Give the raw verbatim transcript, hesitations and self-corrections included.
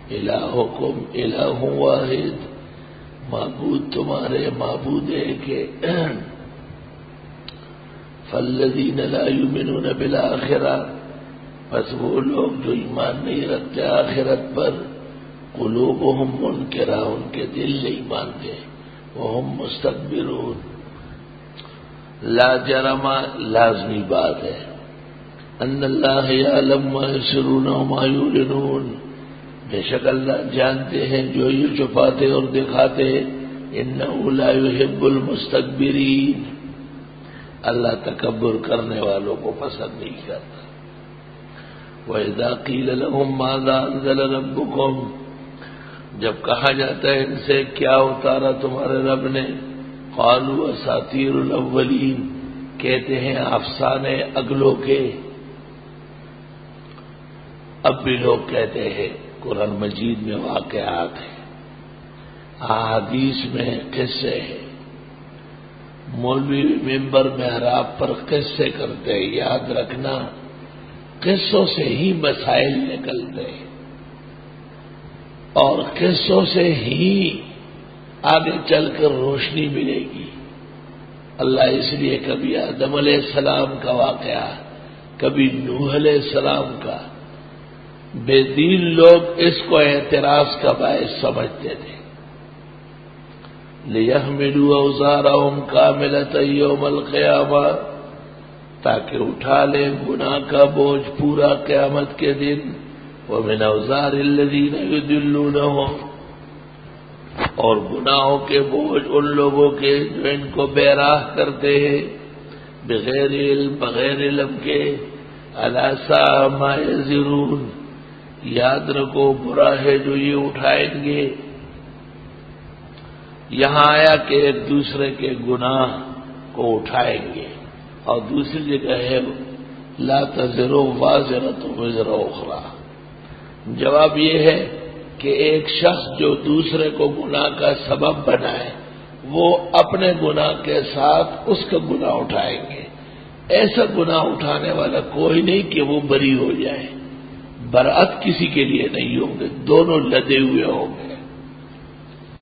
الہکم الہ واحد، معبود تمہارے معبود ایک ہے. فالذین لا یؤمنون بالآخرہ، بس وہ لوگ جو ایمان نہیں رکھتے آخرت پر، قلوبہم منکرہ، ان کے دل نہیں مانتے، وہم مستکبرون. لا جرم، لازمی بات ہے، ان اللہ یعلم ما یسرون وما یعلنون، بے شک اللہ جانتے ہیں جو یہ چھپاتے اور دکھاتے. انہ لا یحب المستکبرین، اللہ تکبر کرنے والوں کو پسند نہیں کرتا. وَإِذَا قِيلَ لَهُمْ مَاذَا أَنزَلَ رَبُّكُمْ، جب کہا جاتا ہے ان سے کیا اتارا تمہارے رب نے، قالوا اساطیر الاولین، کہتے ہیں افسانے اگلوں کے. اب بھی لوگ کہتے ہیں قرآن مجید میں واقعات ہیں، احادیث میں قصے ہیں، مولوی ممبر محراب پر قصے کرتے ہیں. یاد رکھنا قصوں سے ہی مسائل نکلتے ہیں اور قصوں سے ہی آگے چل کر روشنی ملے گی. اللہ اس لیے کبھی آدم علیہ السلام کا واقعہ، کبھی نوح علیہ السلام کا، بے دین لوگ اس کو اعتراض کا باعث سمجھتے تھے. لِيَحْمِلُوا أَوْزَارَهُمْ كَامِلَةً يَوْمَ الْقِيَامَةِ، تاکہ اٹھا لیں گناہ کا بوجھ پورا قیامت کے دن. وَمِنْ أَوْزَارِ الَّذِينَ يُضِلُّونَهُمْ، اور گناہوں کے بوجھ ان لوگوں کے جو ان کو بے راہ کرتے ہیں، بغیر علم، بغیر علم کے. أَلَا سَاءَ مَا يَزِرُونَ، یاد رکھو برا ہے جو یہ اٹھائیں گے. یہاں آیا کہ ایک دوسرے کے گناہ کو اٹھائیں گے، اور دوسری جگہ ہے لا تزر وازرۃ وزر اخرى. جواب یہ ہے کہ ایک شخص جو دوسرے کو گناہ کا سبب بنائے وہ اپنے گناہ کے ساتھ اس کا گناہ اٹھائیں گے. ایسا گناہ اٹھانے والا کوئی نہیں کہ وہ بری ہو جائے. برأت کسی کے لیے نہیں ہوں گے، دونوں لدے ہوئے ہوں گے.